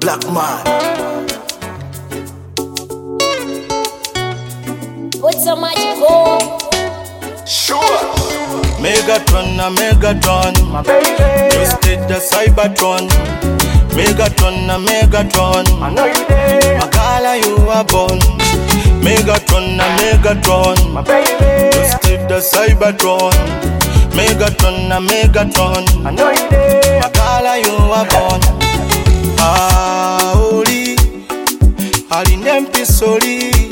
Black man. What's a magical? Sure. Megatron na Megatron, My baby. just did the Cybertron. Megatron na Megatron, I know you there. Magala you are born. Megatron na Megatron, My baby. just did the Cybertron. Megatron na Megatron, I know you there. Magala you are born. Oli, Ali nempisoli.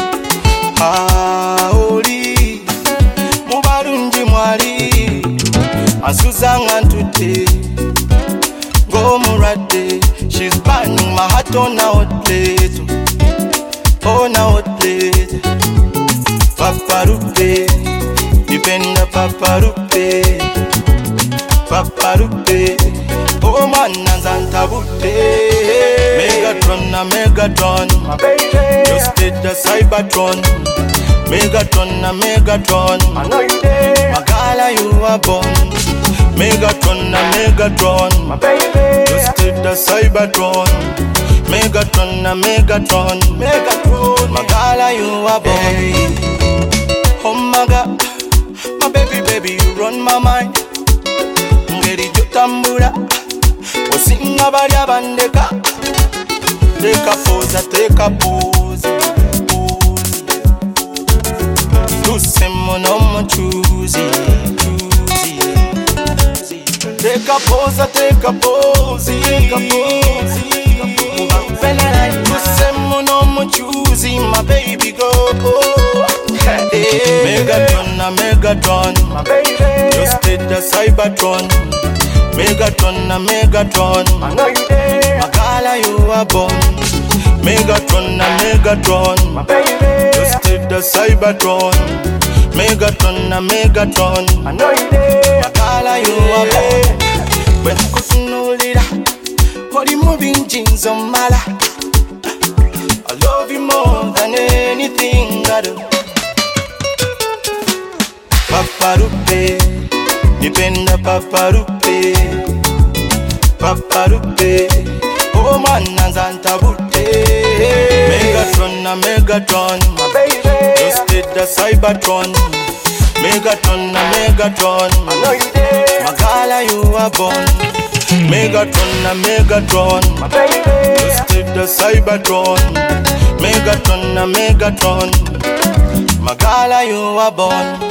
Oli, mubarungi mwali. Azuzanga ntute, go murade. She's burning my heart on a hot plate, on a hot plate. Paparupe, dipenda paparupe, paparupe. Oh man, nanzantabute. Megatron na Megatron, My baby. just did the Cybertron. Megatron na Megatron, I know you there. Magala you are born. Megatron na Megatron, My baby. just did the Cybertron. Megatron na Megatron, Megatron, Magala you are born. Oh my God, my baby, baby, you run my mind. Ngeri jotambura, osinga bali abandeka. Take a pose, take a pose, pose. Lusemo no mo choosy, choosy. Take a pose, take a pose, take a pose. Lusemo no mo choosy, my baby go. Megatron na Megatron, My baby. just did the Cybertron. Megatron na Megatron, I know you there. Magala you are born. Megatron na Megatron, My baby. just did the Cybertron. Megatron na Megatron, I know you there. Magala you are born. When kutunulira, body moving jeans on my lap. I love you more than anything I do. Paparupe, dipenda paparupe, paparupe. Oh man, nanzantabute. Megatron na Megatron, My baby. just did the Cybertron. Megatron na Megatron, I know you there. Magala you are born. Megatron na Megatron, My baby. just did the Cybertron. Megatron na Megatron, Magala you are born.